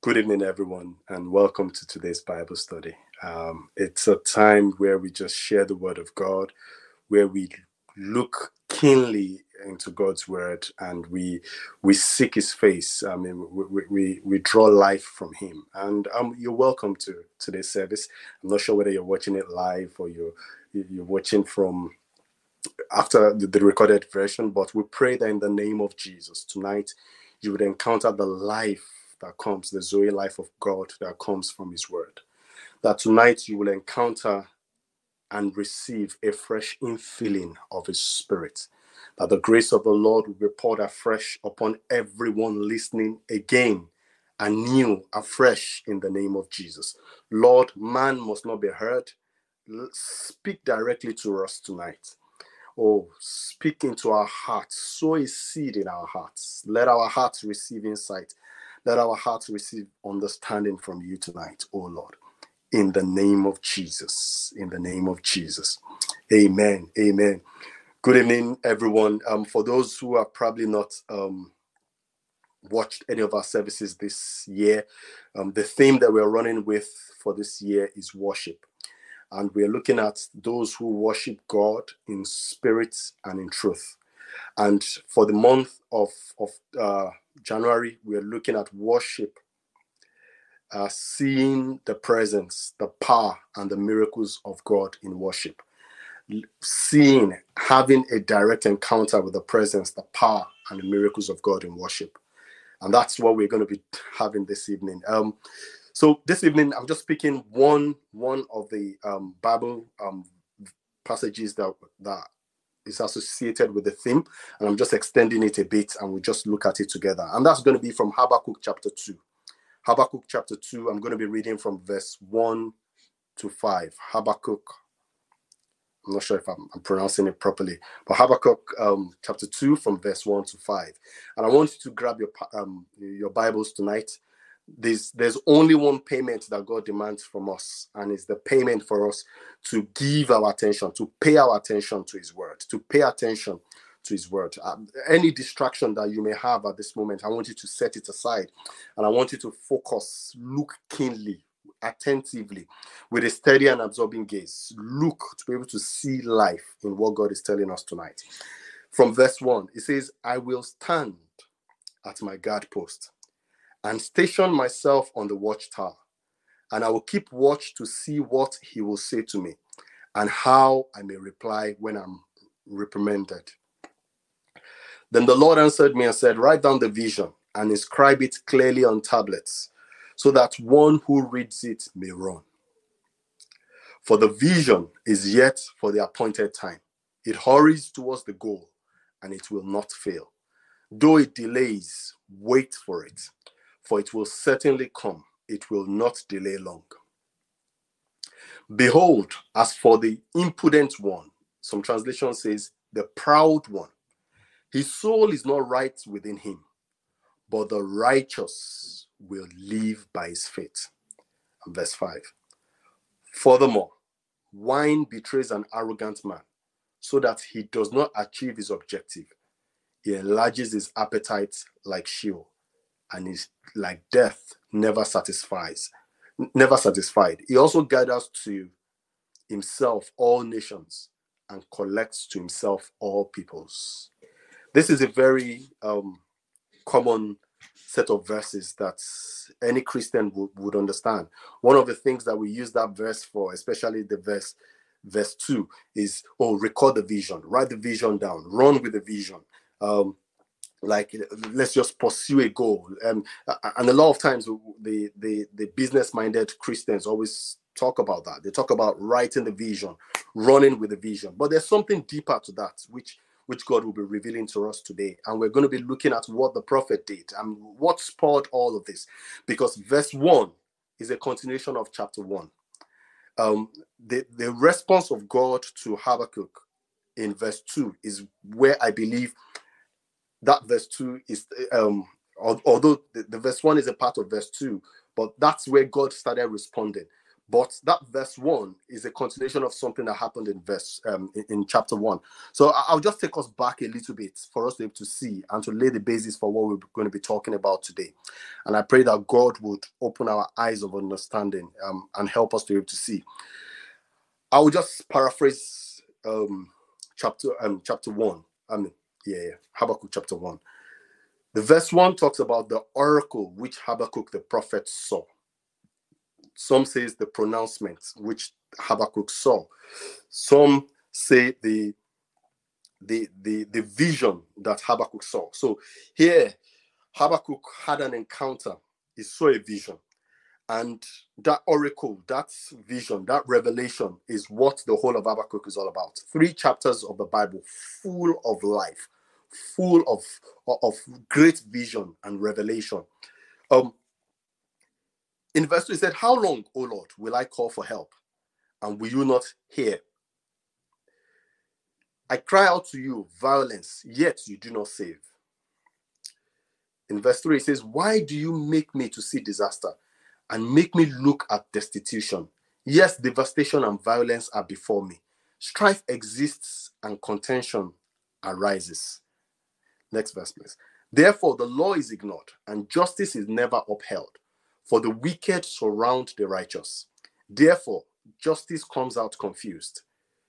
Good evening, everyone, and welcome to today's Bible study. It's a time where we just share the Word of God, where we look keenly into God's Word, and we seek His face. I mean, we draw life from Him. And you're welcome to today's service. I'm not sure whether you're watching it live or you're watching from after the recorded version, but we pray that in the name of Jesus tonight you would encounter the life that comes, the Zoe life of God that comes from His Word. That tonight you will encounter and receive a fresh infilling of His Spirit. That the grace of the Lord will be poured afresh upon everyone listening again, anew, afresh in the name of Jesus. Lord, man must not be heard. Speak directly to us tonight. Oh, speak into our hearts. Sow a seed in our hearts. Let our hearts receive insight. Let our hearts receive understanding from you tonight, oh Lord. In the name of Jesus. In the name of Jesus. Amen. Amen. Good evening, everyone. For those who have probably not watched any of our services this year, the theme that we're running with for this year is worship. And we're looking at those who worship God in spirit and in truth. And for the month of January, we're looking at worship, seeing the presence, the power, and the miracles of God in worship. Having a direct encounter with the presence, the power, and the miracles of God in worship. And that's what we're going to be having this evening. So this evening, I'm just picking one of the Bible passages that is associated with the theme, and I'm just extending it a bit, and we just look at it together. And that's going to be from Habakkuk chapter 2. Habakkuk chapter 2, I'm going to be reading from verse 1 to 5. Habakkuk, I'm not sure if I'm pronouncing it properly, but Habakkuk chapter 2 from verse 1 to 5. And I want you to grab your Bibles tonight. There's only one payment that God demands from us, and it's the payment for us to give our attention, to pay our attention to His Word, to pay attention to His Word. Any distraction that you may have at this moment, I want you to set it aside, and I want you to focus, look keenly, attentively, with a steady and absorbing gaze. Look to be able to see life in what God is telling us tonight. From verse 1, it says, I will stand at my guard post and station myself on the watchtower, and I will keep watch to see what He will say to me, and how I may reply when I'm reprimanded. Then the Lord answered me and said, write down the vision and inscribe it clearly on tablets, so that one who reads it may run. For the vision is yet for the appointed time. It hurries towards the goal, and it will not fail. Though it delays, wait for it, for it will certainly come. It will not delay long. Behold, as for the impudent one, some translation says, the proud one, his soul is not right within him, but the righteous will live by his faith. And verse 5. Furthermore, wine betrays an arrogant man, so that he does not achieve his objective. He enlarges his appetite like Sheol, and is like death, never satisfied. He also gathers to himself all nations and collects to himself all peoples. This is a very common set of verses that any Christian would understand. One of the things that we use that verse for, especially the verse 2, is, record the vision, write the vision down, run with the vision. Let's just pursue a goal. And a lot of times the business-minded Christians always talk about that. They talk about writing the vision, running with the vision. But there's something deeper to that, which God will be revealing to us today. And we're going to be looking at what the prophet did and what spurred all of this. Because verse 1 is a continuation of chapter 1. The response of God to Habakkuk in verse 2 is where I believe that verse 2 is, although the verse 1 is a part of verse 2, but that's where God started responding. But that verse 1 is a continuation of something that happened in chapter 1. So I'll just take us back a little bit for us to be able to see and to lay the basis for what we're going to be talking about today. And I pray that God would open our eyes of understanding and help us to be able to see. I will just paraphrase chapter 1. Habakkuk chapter 1. The verse 1 talks about the oracle which Habakkuk the prophet saw. Some says the pronouncement which Habakkuk saw. Some say the vision that Habakkuk saw. So here, Habakkuk had an encounter. He saw a vision. And that oracle, that vision, that revelation is what the whole of Habakkuk is all about. 3 chapters of the Bible full of life, full of great vision and revelation. In verse 2, he said, "How long, O Lord, will I call for help, and will you not hear? I cry out to you, violence, yet you do not save." In verse 3, he says, "Why do you make me to see disaster and make me look at destitution? Yes, devastation and violence are before me. Strife exists and contention arises." Next verse, please. "Therefore, the law is ignored and justice is never upheld. For the wicked surround the righteous. Therefore, justice comes out confused.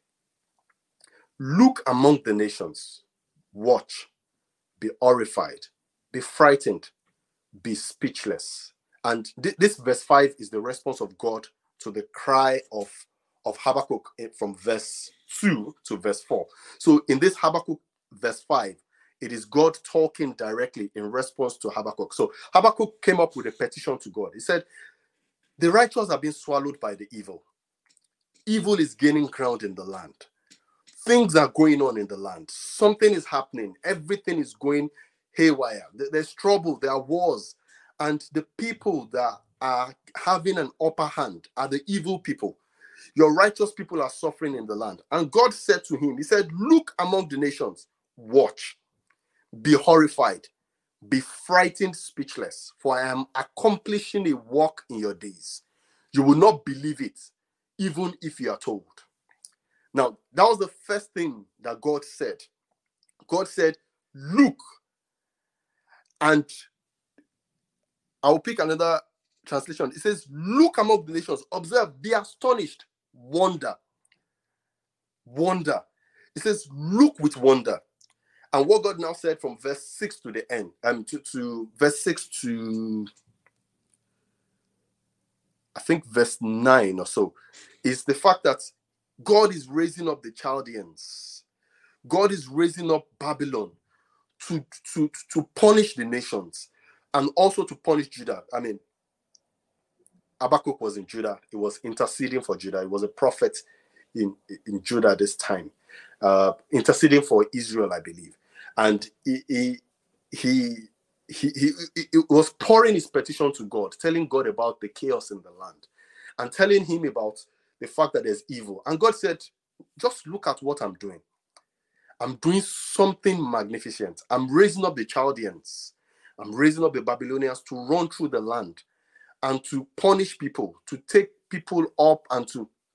Look among the nations, watch, be horrified, be frightened, be speechless." And this verse 5 is the response of God to the cry of Habakkuk from verse 2 to verse 4. So in this Habakkuk verse 5, it is God talking directly in response to Habakkuk. So Habakkuk came up with a petition to God. He said, "The righteous are being swallowed by the evil. Evil is gaining ground in the land. Things are going on in the land. Something is happening. Everything is going haywire. There's trouble. There are wars. And the people that are having an upper hand are the evil people. Your righteous people are suffering in the land." And God said to him, he said, "Look among the nations, watch, be horrified, be frightened, speechless, for I am accomplishing a work in your days. You will not believe it, even if you are told." Now, that was the first thing that God said. God said, "Look." And I'll pick another translation. It says, "Look among the nations, observe, be astonished, wonder." Wonder. It says, "Look with wonder." And what God now said from verse 6 to the end, to verse 6 to, I think, verse 9 or so, is the fact that God is raising up the Chaldeans. God is raising up Babylon to punish the nations and also to punish Judah. I mean, Habakkuk was in Judah. He was interceding for Judah. He was a prophet in Judah this time, interceding for Israel, I believe. And he was pouring his petition to God, telling God about the chaos in the land and telling him about the fact that there's evil. And God said, "Just look at what I'm doing. I'm doing something magnificent. I'm raising up the Chaldeans. I'm raising up the Babylonians to run through the land and to punish people, to take people up and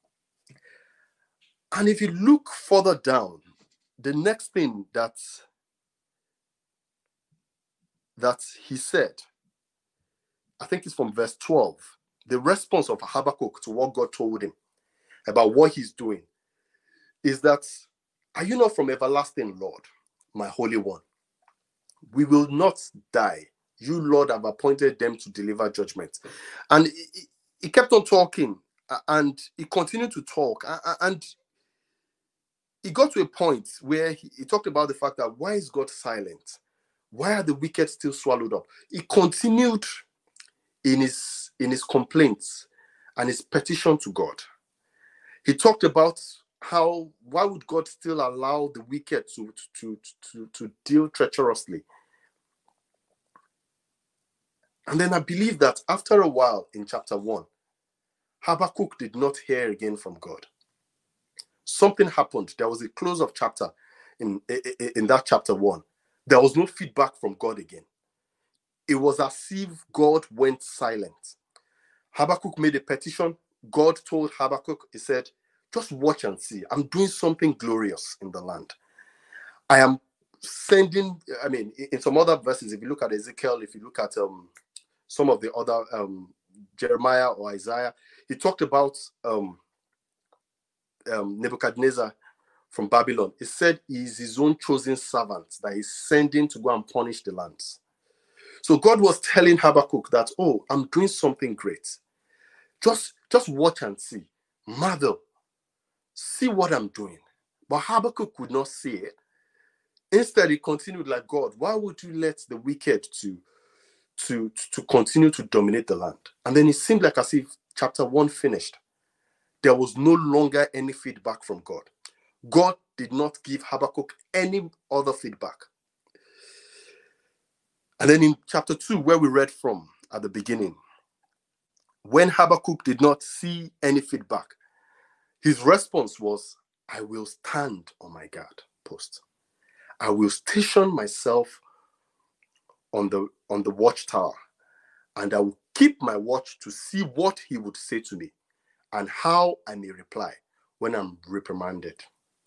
if you look further down, the next thing that he said, I think it's from verse 12, the response of Habakkuk to what God told him about what he's doing is that, "Are you not from everlasting, Lord, my Holy One? We will not die. You, Lord, have appointed them to deliver judgment." And he kept on talking, and he continued to talk, and he got to a point where he talked about the fact that, why is God silent? Why are the wicked still swallowed up? He continued in his complaints and his petition to God. He talked about why would God still allow the wicked to deal treacherously? And then I believe that after a while in chapter 1, Habakkuk did not hear again from God. Something happened. There was a close of chapter in that chapter 1. There was no feedback from God again. It was as if God went silent. Habakkuk made a petition. God told Habakkuk, he said, just watch and see. I'm doing something glorious in the land. I am sending, I mean, in some other verses, if you look at Ezekiel, if you look at some of the other Jeremiah or Isaiah, he talked about Nebuchadnezzar from Babylon. He said he is his own chosen servant that he's sending to go and punish the lands. So God was telling Habakkuk that, oh, I'm doing something great. Just watch and see. Marvel. See what I'm doing. But Habakkuk could not see it. Instead, he continued like, God, why would you let the wicked to continue to dominate the land? And then it seemed like as if chapter 1 finished. There was no longer any feedback from God. God did not give Habakkuk any other feedback. And then in chapter 2, where we read from at the beginning, when Habakkuk did not see any feedback, his response was, I will stand on my guard post. I will station myself on the watchtower, and I will keep my watch to see what he would say to me and how I may reply when I'm reprimanded.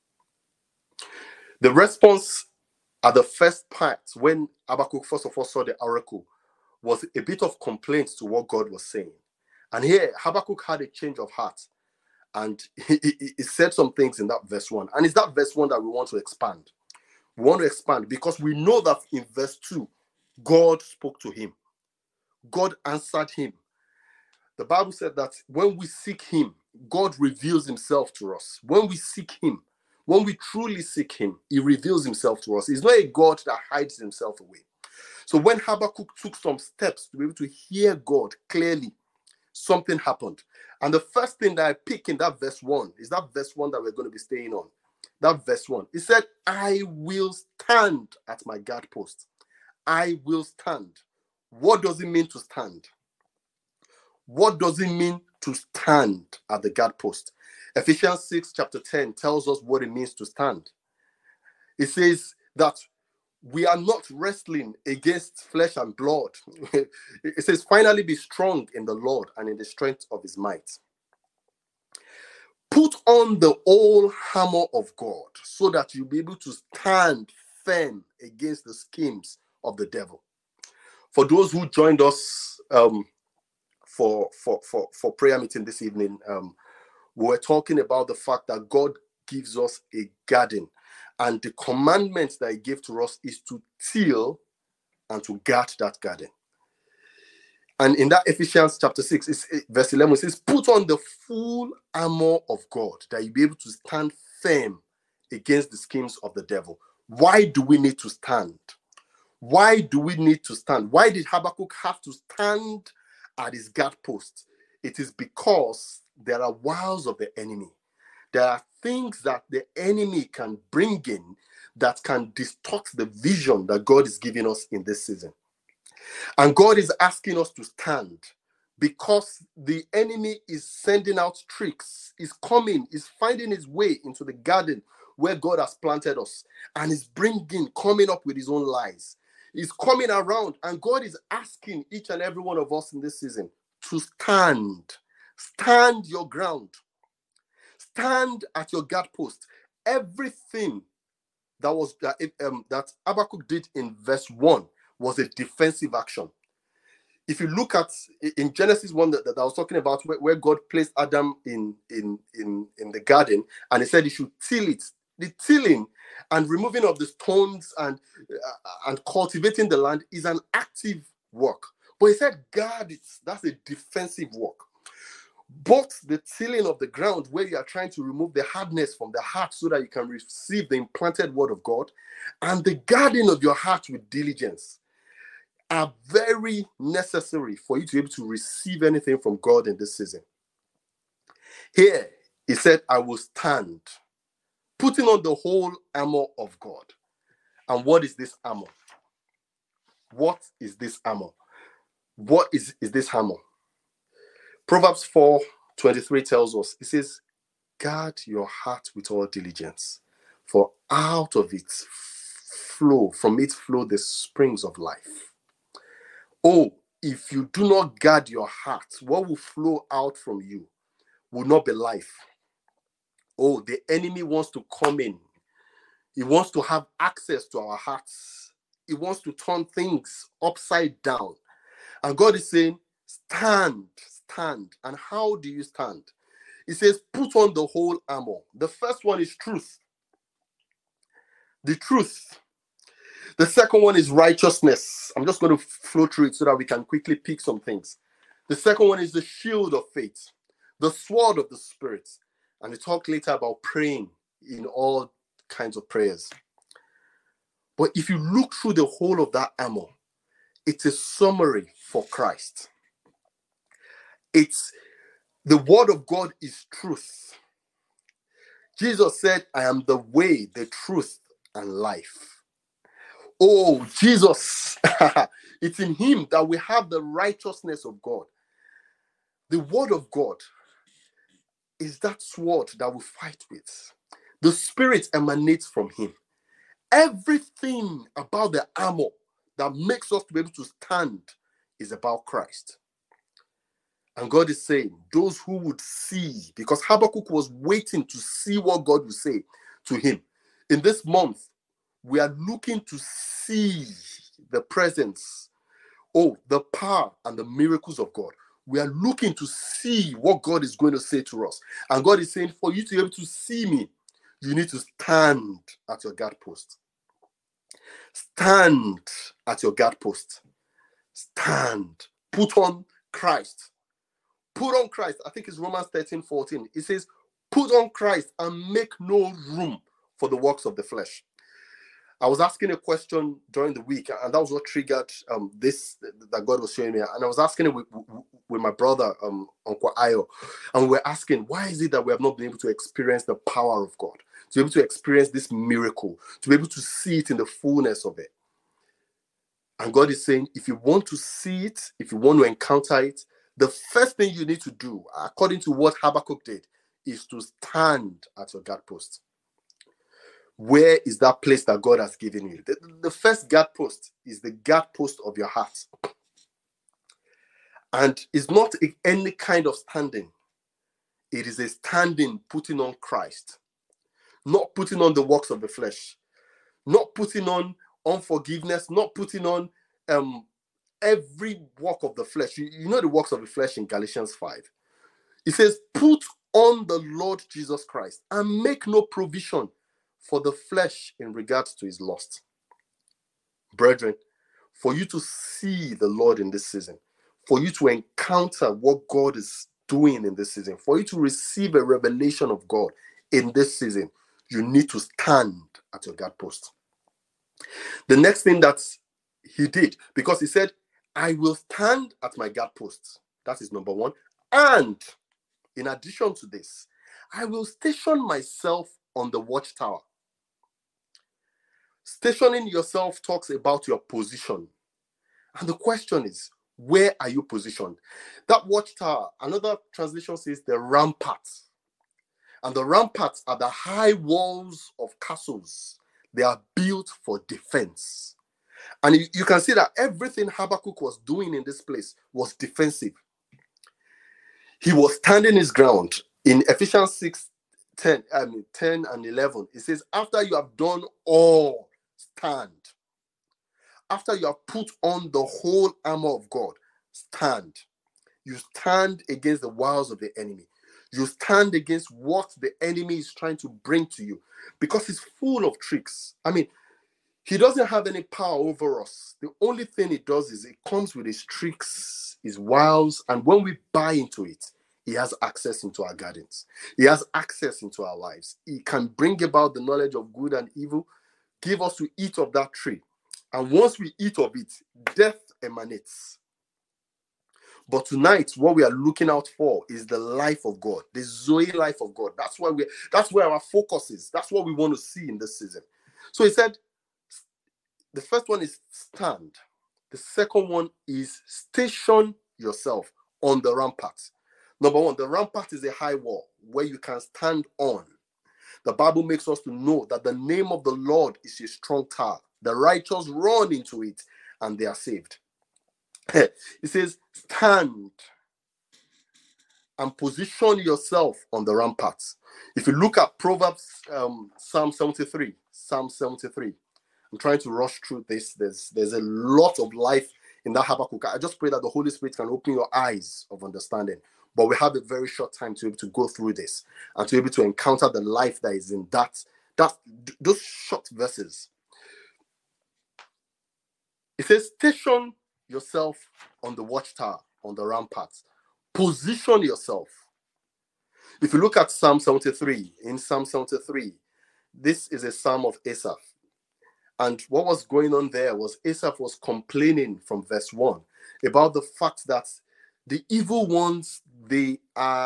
The response at the first part, when Habakkuk first of all saw the oracle, was a bit of complaint to what God was saying. And here, Habakkuk had a change of heart. And he said some things in that verse 1. And it's that verse 1 that we want to expand. We want to expand because we know that in verse 2, God spoke to him. God answered him. The Bible said that when we seek him, God reveals himself to us. When we seek him, when we truly seek him, he reveals himself to us. He's not a God that hides himself away. So when Habakkuk took some steps to be able to hear God clearly, something happened. And the first thing that I pick in that verse 1 is that verse 1 that we're going to be staying on. That verse 1. It said, I will stand at my guard post. I will stand. What does it mean to stand? What does it mean to stand at the guard post? Ephesians 6 chapter 10 tells us what it means to stand. It says that we are not wrestling against flesh and blood. It says, finally be strong in the Lord and in the strength of his might. Put on the whole armor of God so that you'll be able to stand firm against the schemes of the devil. For those who joined us for prayer meeting this evening, we were talking about the fact that God gives us a garden. And the commandment that he gave to us is to till and to guard that garden. And in that Ephesians chapter 6, verse 11, it says, put on the full armor of God that you'll be able to stand firm against the schemes of the devil. Why do we need to stand? Why do we need to stand? Why did Habakkuk have to stand at his guard post? It is because there are wiles of the enemy. There are things that the enemy can bring in that can distort the vision that God is giving us in this season. And God is asking us to stand because the enemy is sending out tricks, is coming, is finding his way into the garden where God has planted us, and is coming up with his own lies. He's coming around, and God is asking each and every one of us in this season to stand. Stand your ground. Stand at your guard post. Everything that Habakkuk did in verse 1 was a defensive action. If you look at in Genesis 1 that I was talking about, where God placed Adam in the garden, and he said he should till it. The tilling and removing of the stones and cultivating the land is an active work. But he said guard it. That's a defensive work. But the tilling of the ground, where you are trying to remove the hardness from the heart so that you can receive the implanted word of God, and the guarding of your heart with diligence are very necessary for you to be able to receive anything from God in this season. Here, he said, I will stand, putting on the whole armor of God. And what is this armor? What is this armor? What is this armor? Proverbs 4:23 tells us, it says, guard your heart with all diligence, for out of it flow the springs of life. Oh, if you do not guard your heart, what will flow out from you? will not be life. Oh, the enemy wants to come in. He wants to have access to our hearts. He wants to turn things upside down. And God is saying, stand, stand. And how do you stand? He says, put on the whole armor. The first one is truth. The truth. The second one is righteousness. I'm just going to flow through it so that we can quickly pick some things. The second one is the shield of faith, the sword of the Spirit. And we talk later about praying in all kinds of prayers. But if you look through the whole of that armor, it's a summary for Christ. It's the word of God is truth. Jesus said, I am the way, the truth, and life. Oh, Jesus. It's in him that we have the righteousness of God. The word of God is that sword that we fight with. The Spirit emanates from him. Everything about the armor that makes us to be able to stand is about Christ. And God is saying, those who would see, because Habakkuk was waiting to see what God would say to him. In this month, we are looking to see the presence, the power and the miracles of God. We are looking to see what God is going to say to us. And God is saying, for you to be able to see me, you need to stand at your guard post. Stand at your guard post. Stand. Put on Christ. Put on Christ. I think it's Romans 13:14. It says, put on Christ and make no room for the works of the flesh. I was asking a question during the week, and that was what triggered this that God was showing me. And I was asking it with my brother, Uncle Ayo, and we were asking, why is it that we have not been able to experience the power of God, to be able to experience this miracle, to be able to see it in the fullness of it? And God is saying, if you want to see it, if you want to encounter it, the first thing you need to do, according to what Habakkuk did, is to stand at your guard post. Where is that place that God has given you? The first guard post is the guard post of your heart. And it's not any kind of standing. It is a standing, putting on Christ. Not putting on the works of the flesh. Not putting on unforgiveness. Not putting on every work of the flesh. You know the works of the flesh in Galatians 5. It says, put on the Lord Jesus Christ and make no provision for the flesh in regards to his lust. Brethren, for you to see the Lord in this season, for you to encounter what God is doing in this season, for you to receive a revelation of God in this season, you need to stand at your guard post. The next thing that he did, because he said, I will stand at my guard post. That is number one. And in addition to this, I will station myself on the watchtower. Stationing yourself talks about your position. And the question is, where are you positioned? That watchtower, another translation says the ramparts. And the ramparts are the high walls of castles. They are built for defense. And you can see that everything Habakkuk was doing in this place was defensive. He was standing his ground. In Ephesians 10 and 11, it says, after you have done all, stand. After you have put on the whole armor of God, stand. You stand against the wiles of the enemy. You stand against what the enemy is trying to bring to you, because he's full of tricks. I mean, he doesn't have any power over us. The only thing he does is it comes with his tricks, his wiles, and when we buy into it, he has access into our gardens. He has access into our lives. He can bring about the knowledge of good and evil, give us to eat of that tree. And once we eat of it, death emanates. But tonight, what we are looking out for is the life of God, the Zoe life of God. That's where our focus is. That's what we want to see in this season. So he said, the first one is stand. The second one is station yourself on the rampart. Number one, the rampart is a high wall where you can stand on. The Bible makes us to know that the name of the Lord is a strong tower. The righteous run into it and they are saved. It says, stand and position yourself on the ramparts. If you look at Proverbs, Psalm 73, I'm trying to rush through this. There's a lot of life in that Habakkuk. I just pray that the Holy Spirit can open your eyes of understanding. But we have a very short time to be able to go through this and to be able to encounter the life that is in those short verses. It says, station yourself on the watchtower, on the ramparts. Position yourself. If you look at Psalm 73, in Psalm 73, this is a psalm of Asaph. And what was going on there was Asaph was complaining from verse 1 about the fact that the evil ones, they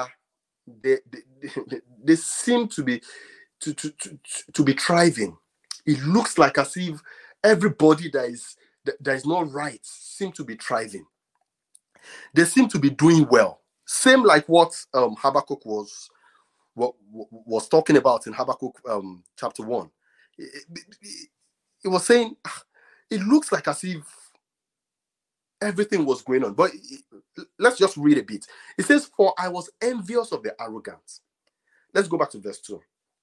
seem to be thriving. It looks like as if everybody that is not right seem to be thriving. They seem to be doing well. Same like what Habakkuk was talking about in Habakkuk chapter 1. It was saying, it looks like as if everything was going on. But let's just read a bit. It says, for I was envious of the arrogant. Let's go back to verse 2.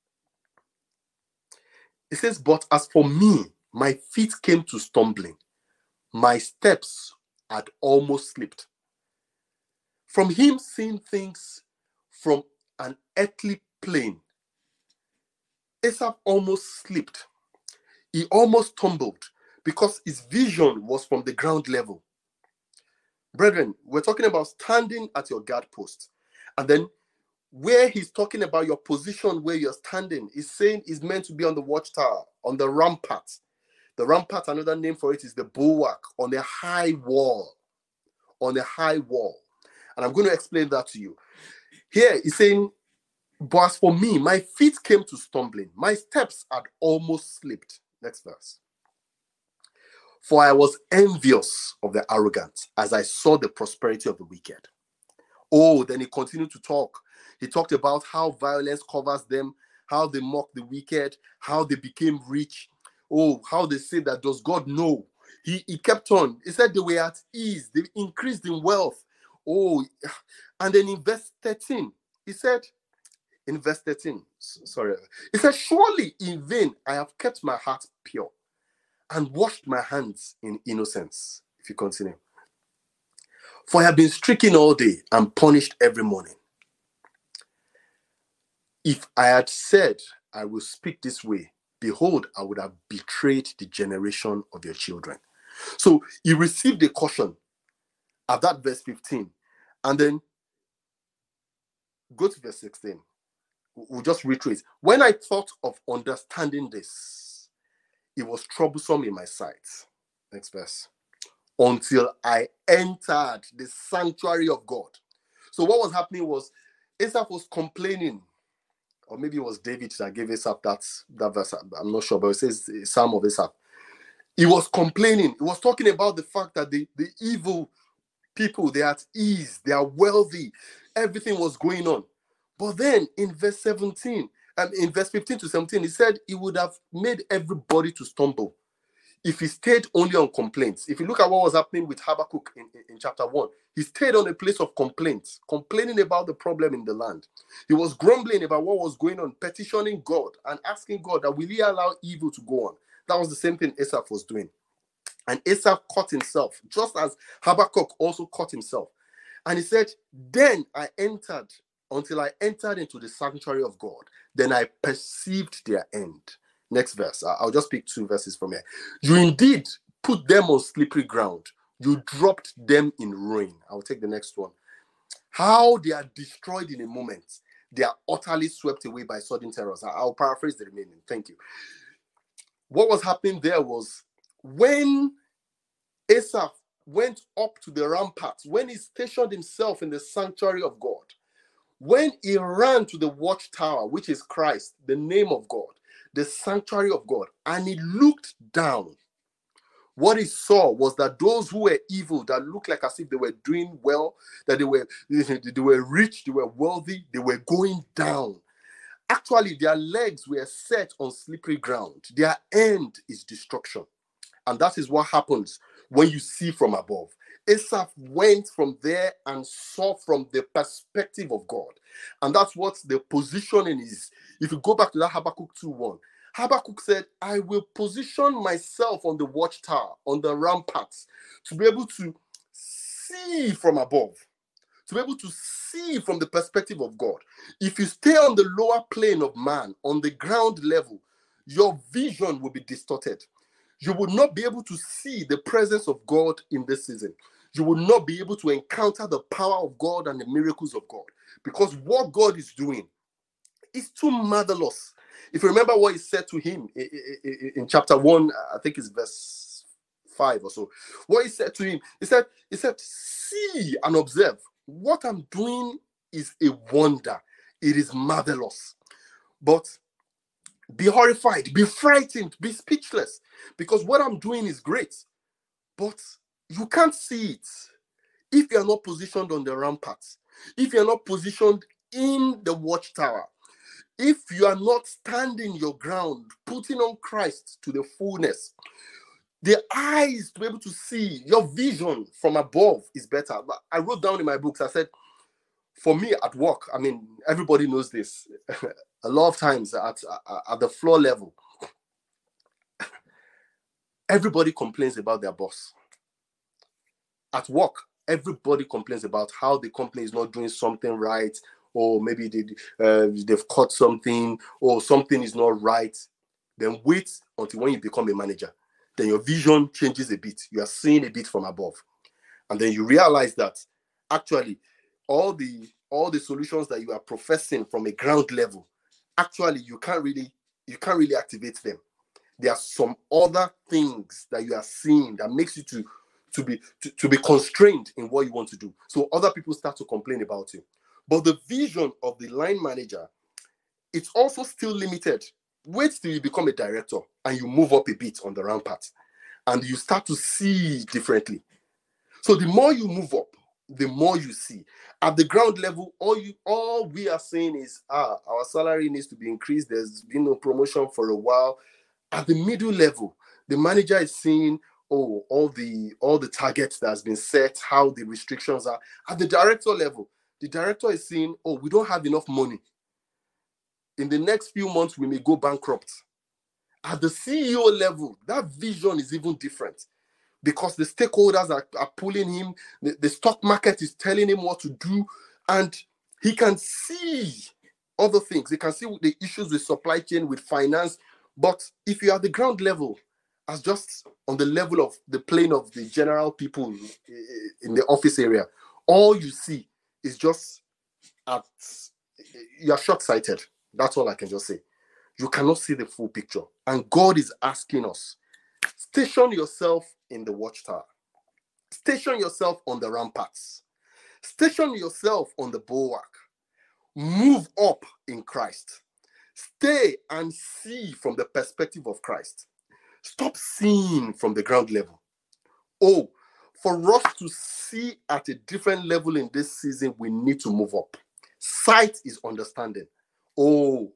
It says, but as for me, my feet came to stumbling. My steps had almost slipped. From him seeing things from an earthly plane, Asaph almost slipped. He almost tumbled because his vision was from the ground level. Brethren, we're talking about standing at your guard post. And then where he's talking about your position where you're standing, he's saying is meant to be on the watchtower, on the rampart. The rampart, another name for it is the bulwark, on a high wall. On a high wall. And I'm going to explain that to you. Here he's saying, but as for me, my feet came to stumbling. My steps had almost slipped. Next verse. For I was envious of the arrogant as I saw the prosperity of the wicked. Oh, then he continued to talk. He talked about how violence covers them, how they mock the wicked, how they became rich. Oh, how they say that does God know? He kept on. He said they were at ease. They increased in wealth. Oh, and then in verse 13, he said, in verse 13, sorry, he said, surely in vain I have kept my heart pure and washed my hands in innocence. If you continue. For I have been stricken all day and punished every morning. If I had said, I will speak this way, behold, I would have betrayed the generation of your children. So he received a caution at that verse 15. And then go to verse 16. We'll just retrace. When I thought of understanding this, it was troublesome in my sight. Next verse. Until I entered the sanctuary of God. So what was happening was Asaph was complaining, or maybe it was David that gave Asaph that verse. I'm not sure, but it says Psalm of Asaph. He was complaining. He was talking about the fact that the evil people, they are at ease, they are wealthy, everything was going on. But then in verse 17, in verse 15 to 17, he said he would have made everybody to stumble if he stayed only on complaints. If you look at what was happening with Habakkuk in chapter 1, he stayed on a place of complaints, complaining about the problem in the land. He was grumbling about what was going on, petitioning God and asking God that will he allow evil to go on. That was the same thing Asaph was doing. And Asaph caught himself, just as Habakkuk also caught himself. And he said, then I entered, until I entered into the sanctuary of God. Then I perceived their end. Next verse. I'll just pick 2 verses from here. You indeed put them on slippery ground. You dropped them in ruin. I'll take the next one. How they are destroyed in a moment. They are utterly swept away by sudden terrors. I'll paraphrase the remaining. Thank you. What was happening there was when Asaph went up to the ramparts, when he stationed himself in the sanctuary of God, when he ran to the watchtower, which is Christ, the name of God, the sanctuary of God, and he looked down, what he saw was that those who were evil, that looked like as if they were doing well, that they were rich, they were wealthy, they were going down. Actually, their legs were set on slippery ground. Their end is destruction. And that is what happens when you see from above. Asaph went from there and saw from the perspective of God. And that's what the positioning is. If you go back to that Habakkuk 2:1, Habakkuk said, I will position myself on the watchtower, on the ramparts, to be able to see from above, to be able to see from the perspective of God. If you stay on the lower plane of man, on the ground level, your vision will be distorted. You will not be able to see the presence of God in this season. You will not be able to encounter the power of God and the miracles of God, because what God is doing is too marvelous. If you remember what he said to him in chapter 1, I think it's verse 5 or so. What he said to him, he said, see and observe. What I'm doing is a wonder. It is marvelous. But be horrified, be frightened, be speechless, because what I'm doing is great. But you can't see it if you're not positioned on the ramparts, if you're not positioned in the watchtower, if you are not standing your ground, putting on Christ to the fullness. The eyes to be able to see, your vision from above is better. I wrote down in my books, I said, for me at work, I mean, everybody knows this. A lot of times at the floor level, everybody complains about their boss. At work, everybody complains about how the company is not doing something right, or maybe they've caught something, or something is not right. Then wait until when you become a manager. Then your vision changes a bit. You are seeing a bit from above. And then you realize that actually all the solutions that you are professing from a ground level, actually you can't really activate them. There are some other things that you are seeing that makes you to be constrained in what you want to do. So other people start to complain about you. But the vision of the line manager, it's also still limited. Wait till you become a director and you move up a bit on the rampart and you start to see differently. So the more you move up, the more you see. At the ground level, all we are saying is, our salary needs to be increased. There's been no promotion for a while. At the middle level, the manager is seeing, all the targets that has been set, how the restrictions are. At the director level, the director is seeing, we don't have enough money. In the next few months, we may go bankrupt. At the CEO level, that vision is even different, because the stakeholders are pulling him. The stock market is telling him what to do, and he can see other things. He can see the issues with supply chain, with finance. But if you're at the ground level, as just on the level of the plane of the general people in the office area, all you see is just you're short-sighted. That's all I can just say. You cannot see the full picture. And God is asking us, station yourself in the watchtower. Station yourself on the ramparts. Station yourself on the bulwark. Move up in Christ. Stay and see from the perspective of Christ. Stop seeing from the ground level. For us to see at a different level in this season, we need to move up. Sight is understanding. The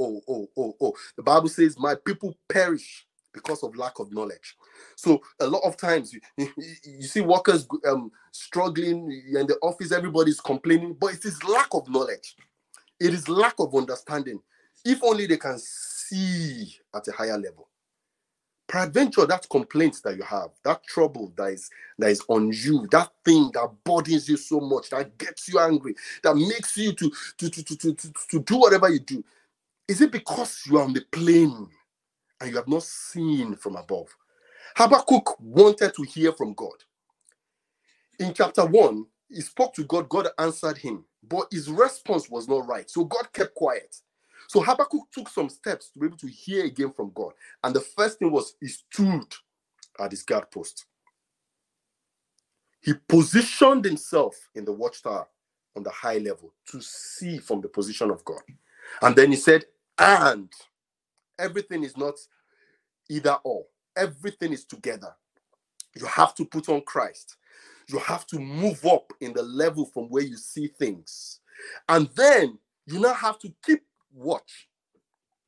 Bible says, my people perish because of lack of knowledge. So a lot of times you see workers struggling in the office, everybody's complaining, but it is lack of knowledge. It is lack of understanding. If only they can see at a higher level. Peradventure, that complaint that you have, that trouble that is on you, that thing that burdens you so much, that gets you angry, that makes you to do whatever you do, is it because you are on the plane and you have not seen from above? Habakkuk wanted to hear from God. In chapter 1, he spoke to God. God answered him, but his response was not right. So God kept quiet. So Habakkuk took some steps to be able to hear again from God. And the first thing was, he stood at his guard post. He positioned himself in the watchtower on the high level to see from the position of God. And then he said, and everything is not either or. Everything is together. You have to put on Christ. You have to move up in the level from where you see things. And then you now have to keep watch.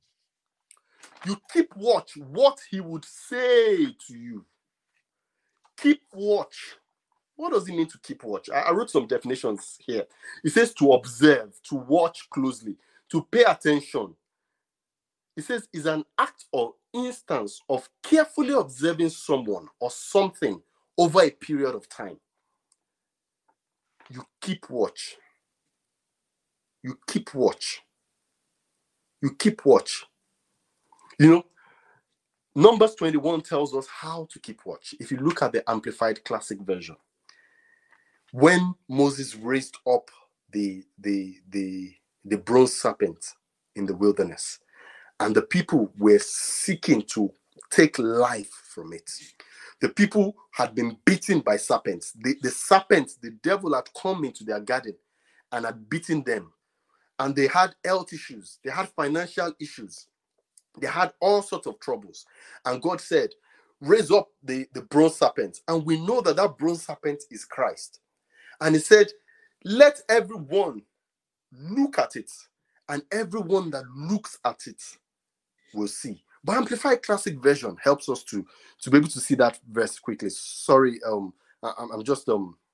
You keep watch what he would say to you. keep watch. What does it mean to keep watch? I wrote some definitions here. It says to observe, to watch closely, to pay attention. It says is an act or instance of carefully observing someone or something over a period of time. You keep watch. You keep watch. You keep watch. You know, Numbers 21 tells us how to keep watch. If you look at the Amplified Classic Version, when Moses raised up the bronze serpent in the wilderness, and the people were seeking to take life from it. The people had been beaten by serpents. The serpents, the devil had come into their garden and had beaten them. And they had health issues. They had financial issues. They had all sorts of troubles. And God said, raise up the bronze serpent. And we know that that bronze serpent is Christ. And he said, let everyone look at it. And everyone that looks at it will see. But Amplified Classic Version helps us to be able to see that verse quickly. Sorry, I'm just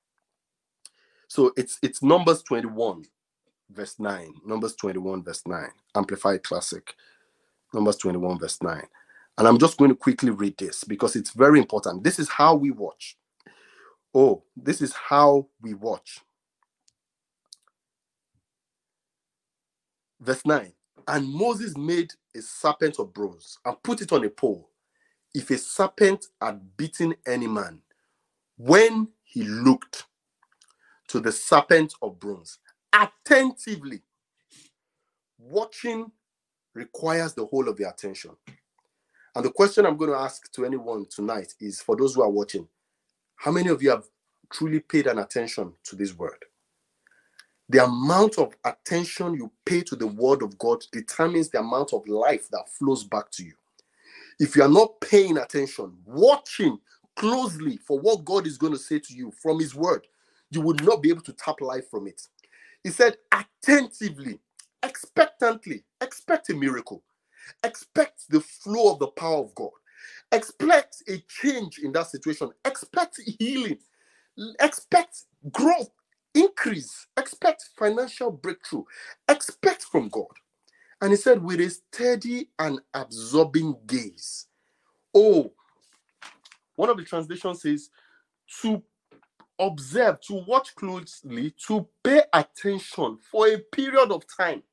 so it's Numbers 21 verse 9. Numbers 21 verse 9. Amplified Classic. Numbers 21 verse 9. And I'm just going to quickly read this because it's very important. This is how we watch. Oh, this is how we watch. Verse 9. And Moses made a serpent of bronze and put it on a pole. If a serpent had bitten any man, when he looked to the serpent of bronze attentively, watching requires the whole of the attention. And the question I'm going to ask to anyone tonight is, for those who are watching, how many of you have truly paid an attention to this word? The amount of attention you pay to the word of God determines the amount of life that flows back to you. If you are not paying attention, watching closely for what God is going to say to you from his word, you would not be able to tap life from it. He said, attentively, expectantly, expect a miracle. Expect the flow of the power of God. Expect a change in that situation. Expect healing. Expect growth, increase. Expect financial breakthrough. Expect from God. And he said, with a steady and absorbing gaze. Oh, one of the translations says, to observe, to watch closely, to pay attention for a period of time.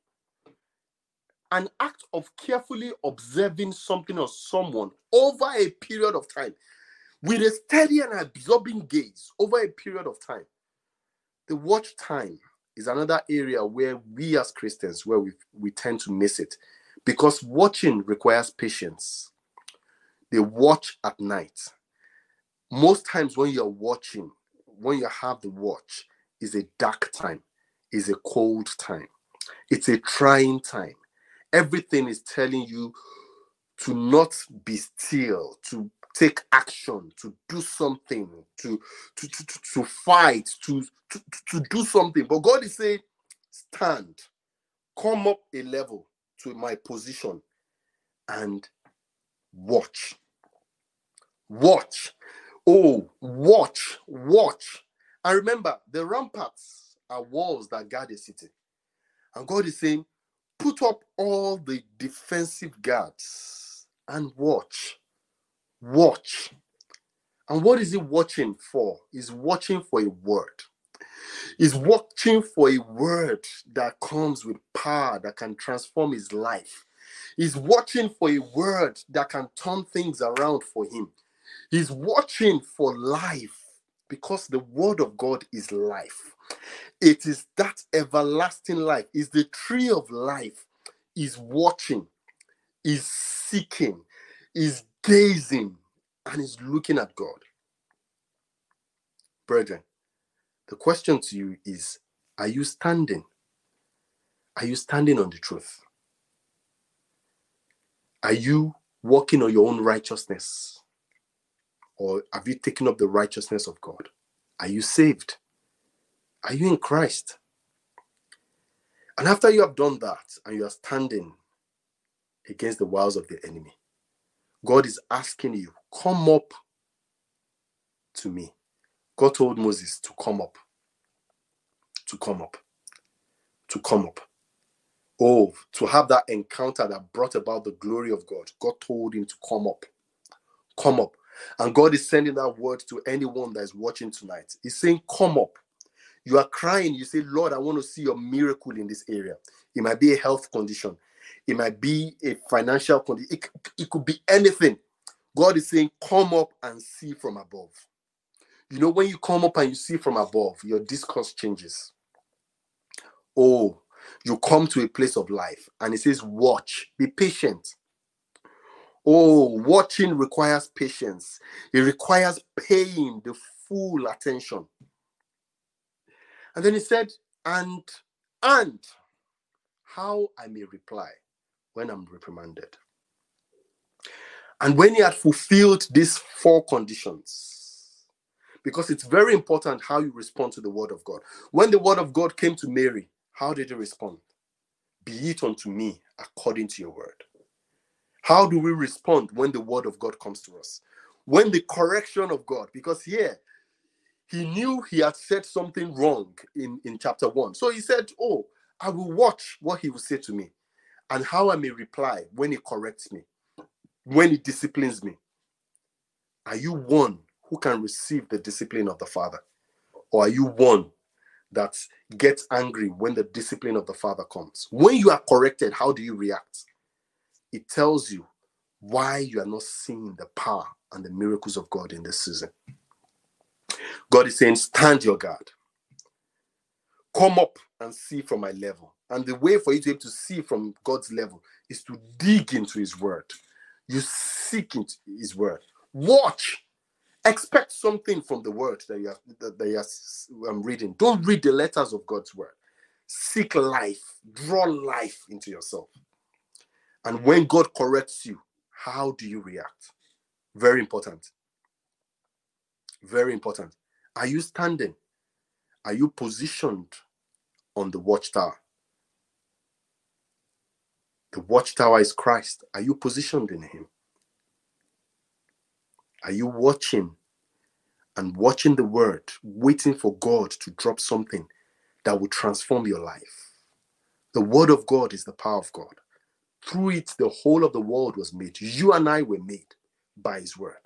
An act of carefully observing something or someone over a period of time. With a steady and absorbing gaze over a period of time. The watch time is another area where we as Christians, where we tend to miss it. Because watching requires patience. They watch at night. Most times when you're watching, when you have the watch, is a dark time, is a cold time. It's a trying time. Everything is telling you to not be still, to take action, to do something, to fight, to do something. But God is saying, stand, come up a level to my position and watch. Watch. Oh, watch. And remember, the ramparts are walls that guard a city. And God is saying, put up all the defensive guards and watch. Watch. And what is he watching for? He's watching for a word. He's watching for a word that comes with power that can transform his life. He's watching for a word that can turn things around for him. He's watching for life because the word of God is life. It is that everlasting life. It's the tree of life. Is watching, is seeking, is gazing, and is looking at God. Brethren, the question to you is, are you standing? Are you standing on the truth? Are you walking on your own righteousness? Or have you taken up the righteousness of God? Are you saved? Are you in Christ? And after you have done that and you are standing against the wiles of the enemy, God is asking you, come up to me. God told Moses to come up, to come up, to come up. Oh, to have that encounter that brought about the glory of God. God told him to come up. Come up. And God is sending that word to anyone that is watching tonight. He's saying, come up. You are crying. You say, Lord, I want to see your miracle in this area. It might be a health condition. It might be a financial condition. It could be anything. God is saying, come up and see from above. You know, when you come up and you see from above, your discourse changes. Oh, you come to a place of life and it says, watch, be patient. Oh, watching requires patience. It requires paying the full attention. And then he said, and how I may reply when I'm reprimanded. And when he had fulfilled these 4 conditions, because it's very important how you respond to the word of God. When the word of God came to Mary, how did he respond? Be it unto me according to your word. How do we respond when the word of God comes to us? When the correction of God, because here, he knew he had said something wrong in chapter 1. So he said, oh, I will watch what he will say to me and how I may reply when he corrects me, when he disciplines me. Are you one who can receive the discipline of the Father? Or are you one that gets angry when the discipline of the Father comes? When you are corrected, how do you react? It tells you why you are not seeing the power and the miracles of God in this season. God is saying, stand your guard. Come up and see from my level. And the way for you to be able to see from God's level is to dig into his word. You seek into his word. Watch. Expect something from the word that you are reading. Don't read the letters of God's word. Seek life. Draw life into yourself. And when God corrects you, how do you react? Very important. Very important. Are you standing? Are you positioned on the watchtower? The watchtower is Christ. Are you positioned in him? Are you watching and watching the word, waiting for God to drop something that will transform your life? The word of God is the power of God. Through it, the whole of the world was made. You and I were made by his word.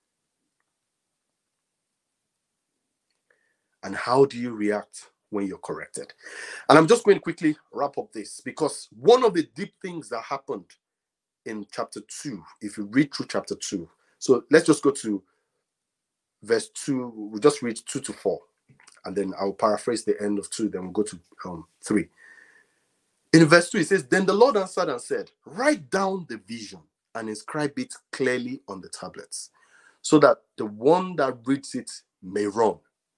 And how do you react when you're corrected? And I'm just going to quickly wrap up this, because one of the deep things that happened in chapter 2, if you read through chapter 2, so let's just go to verse 2, we'll just read 2 to 4, and then I'll paraphrase the end of 2, then we'll go to 3. In verse 2, it says, then the Lord answered and said, write down the vision and inscribe it clearly on the tablets, so that the one that reads it may run.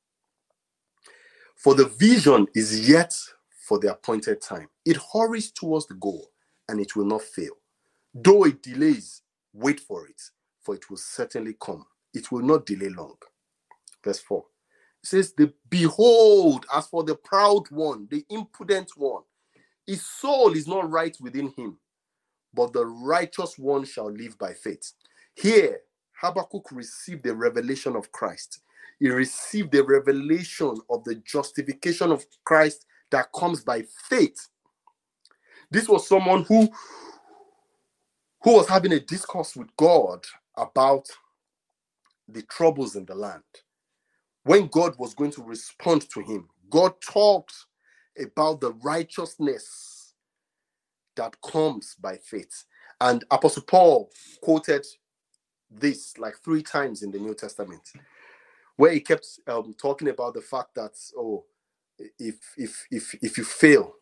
For the vision is yet for the appointed time. It hurries towards the goal, and it will not fail. Though it delays, wait for it, for it will certainly come. It will not delay long. Verse 4. It says, behold, as for the proud one, the impudent one, his soul is not right within him, but the righteous one shall live by faith. Here, Habakkuk received the revelation of Christ. He received the revelation of the justification of Christ that comes by faith. This was someone who was having a discourse with God about the troubles in the land. When God was going to respond to him, God talked about the righteousness that comes by faith. And Apostle Paul quoted this like 3 times in the New Testament, where he kept talking about the fact that, if you fail,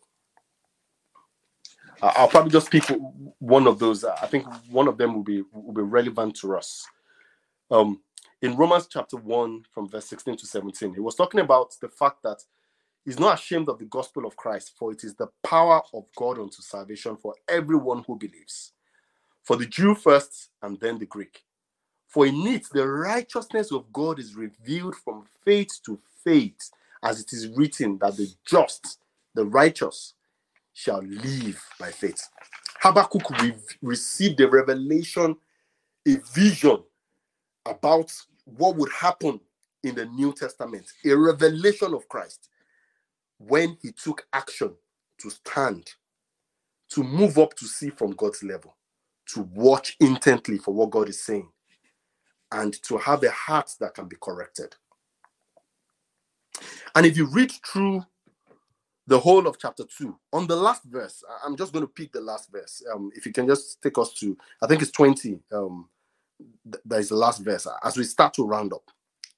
I'll probably just pick one of those. I think one of them will be relevant to us. In Romans chapter 1, from verse 16 to 17, he was talking about the fact that he's not ashamed of the gospel of Christ, for it is the power of God unto salvation for everyone who believes, for the Jew first and then the Greek. For in it the righteousness of God is revealed from faith to faith, as it is written that the just, the righteous, shall live by faith. Habakkuk received a revelation, a vision about what would happen in the New Testament, a revelation of Christ when he took action to stand, to move up to see from God's level, to watch intently for what God is saying, and to have a heart that can be corrected. And if you read through the whole of chapter 2, on the last verse, I'm just going to pick the last verse. If you can just take us to, I think it's 20. That is the last verse. As we start to round up,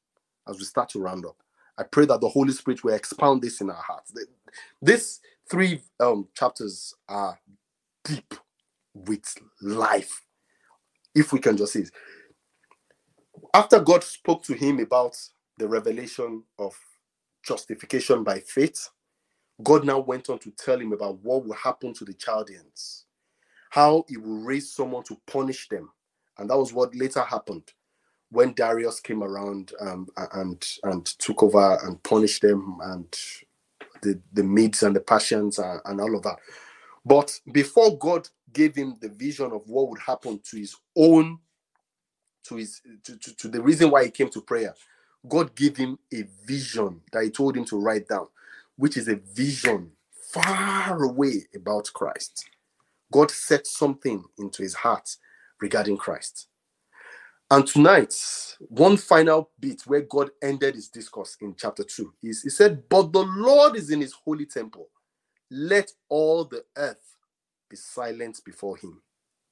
I pray that the Holy Spirit will expound this in our hearts. These 3 chapters are deep with life. If we can just see it. After God spoke to him about the revelation of justification by faith, God now went on to tell him about what will happen to the Chaldeans, how he will raise someone to punish them. And that was what later happened when Darius came around and took over and punished them, and the Medes and the Persians and all of that. But before God gave him the vision of what would happen to his own, to the reason why he came to prayer, God gave him a vision that he told him to write down, which is a vision far away about Christ. God set something into his heart regarding Christ. And tonight, one final bit where God ended his discourse in chapter 2 is, he said, "But the Lord is in his holy temple. Let all the earth be silent before him."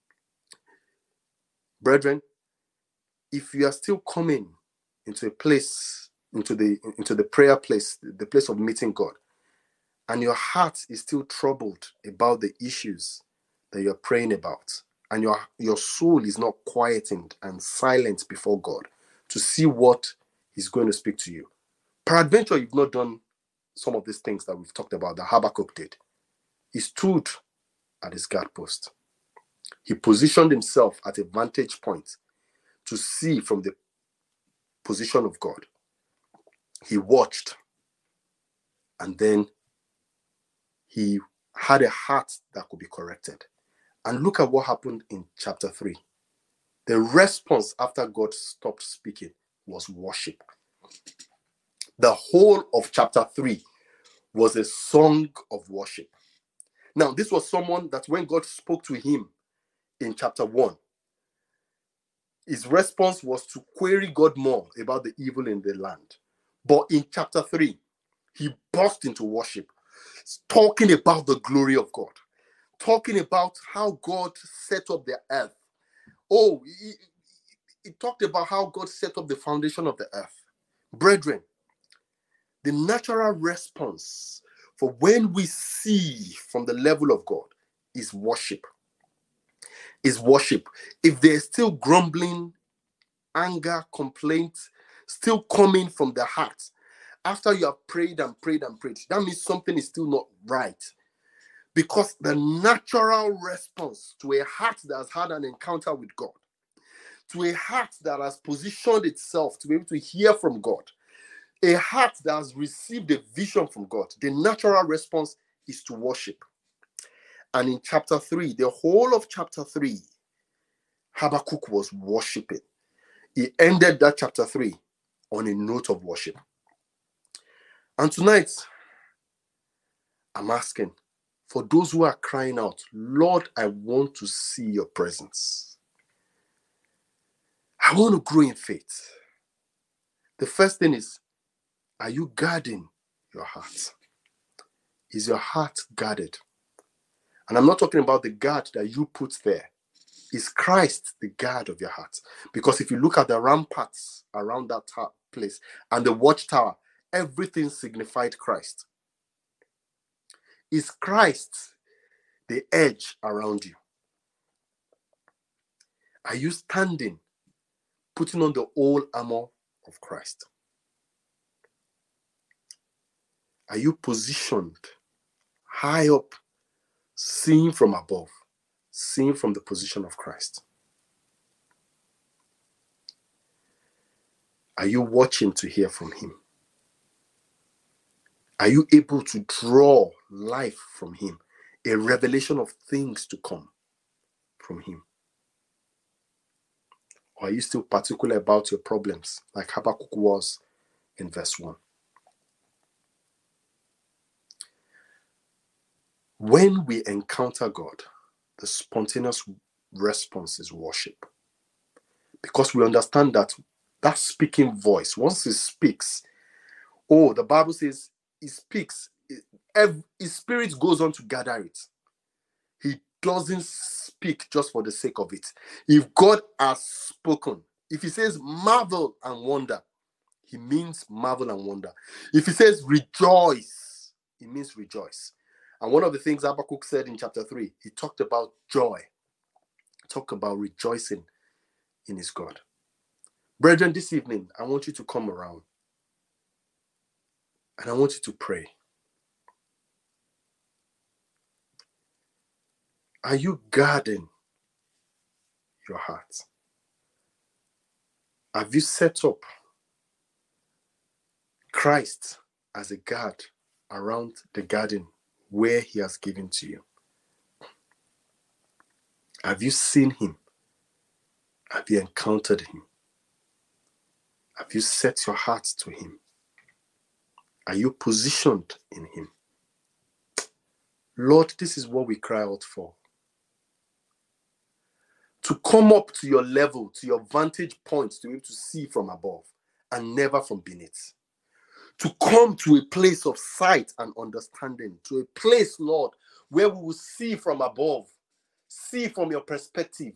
Brethren, if you are still coming into a place, into the prayer place, the place of meeting God, and your heart is still troubled about the issues that you're praying about, and your soul is not quietened and silent before God to see what he's going to speak to you, peradventure you've not done some of these things that we've talked about that Habakkuk did. He stood at his guard post. He positioned himself at a vantage point to see from the position of God. He watched, and then he had a heart that could be corrected. And look at what happened in chapter 3. The response after God stopped speaking was worship. The whole of chapter 3 was a song of worship. Now, this was someone that when God spoke to him in chapter 1, his response was to query God more about the evil in the land. But in chapter 3, he burst into worship, talking about the glory of God, talking about how God set up the earth. Oh, he talked about how God set up the foundation of the earth. Brethren, the natural response for when we see from the level of God is worship. Is worship. If there's still grumbling, anger, complaint, still coming from the heart, after you have prayed and prayed and prayed, that means something is still not right. Because the natural response to a heart that has had an encounter with God, to a heart that has positioned itself to be able to hear from God, a heart that has received a vision from God, the natural response is to worship. And in chapter 3, the whole of chapter 3, Habakkuk was worshiping. He ended that chapter 3 on a note of worship. And tonight, I'm asking, for those who are crying out, Lord, I want to see your presence. I want to grow in faith. The first thing is, are you guarding your heart? Is your heart guarded? And I'm not talking about the guard that you put there. Is Christ the guard of your heart? Because if you look at the ramparts around that place and the watchtower, everything signified Christ. Is Christ the edge around you? Are you standing, putting on the whole armor of Christ? Are you positioned high up, seeing from above, seeing from the position of Christ? Are you watching to hear from him? Are you able to draw life from him, a revelation of things to come from him? Or are you still particular about your problems, like Habakkuk was in verse 1. When we encounter God, the spontaneous response is worship. Because we understand that speaking voice, once he speaks, the Bible says he speaks, his spirit goes on to gather it. He doesn't speak just for the sake of it. If God has spoken, if he says marvel and wonder, he means marvel and wonder. If he says rejoice, he means rejoice. And one of the things Habakkuk said in chapter 3, he talked about joy. He talked about rejoicing in his God. Brethren, this evening, I want you to come around and I want you to pray. Are you guarding your heart? Have you set up Christ as a guard around the garden where he has given to you? Have you seen him? Have you encountered him? Have you set your heart to him? Are you positioned in him? Lord, this is what we cry out for. To come up to your level, to your vantage point, to be able to see from above and never from beneath. To come to a place of sight and understanding, to a place, Lord, where we will see from above, see from your perspective,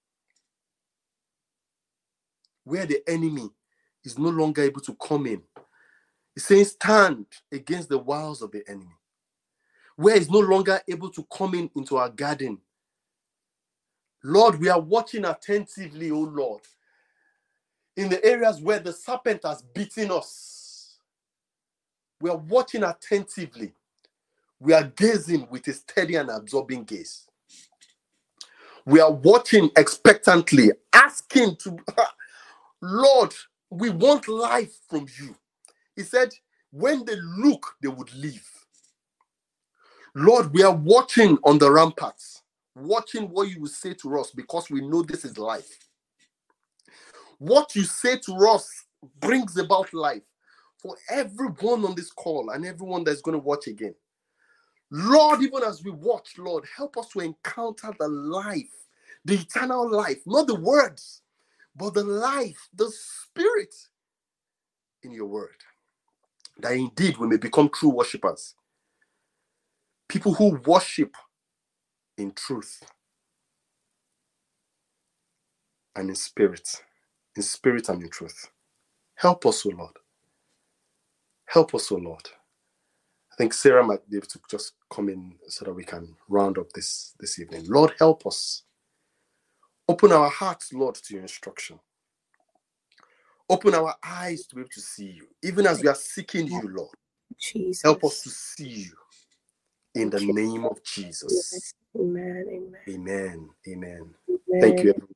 where the enemy is no longer able to come in. He's saying, stand against the wiles of the enemy. Where he's no longer able to come into our garden. Lord, we are watching attentively, oh Lord, in the areas where the serpent has beaten us. We are watching attentively. We are gazing with a steady and absorbing gaze. We are watching expectantly, asking to, Lord, we want life from you. He said, when they look, they would live. Lord, we are watching on the ramparts, watching what you will say to us because we know this is life. What you say to us brings about life for everyone on this call and everyone that's going to watch again. Lord, even as we watch, Lord, help us to encounter the life, the eternal life, not the words, but the life, the spirit in your word. That indeed we may become true worshipers. People who worship in truth and in spirit and in truth. Help us, O Lord. Help us, O Lord. I think Sarah might be able to just come in so that we can round up this evening. Lord, help us. Open our hearts, Lord, to your instruction. Open our eyes to be able to see you. Even as we are seeking you, Lord. Jesus. Help us to see you. In the name of Jesus. Amen. Amen. Amen. Amen. Amen. Thank you, everyone.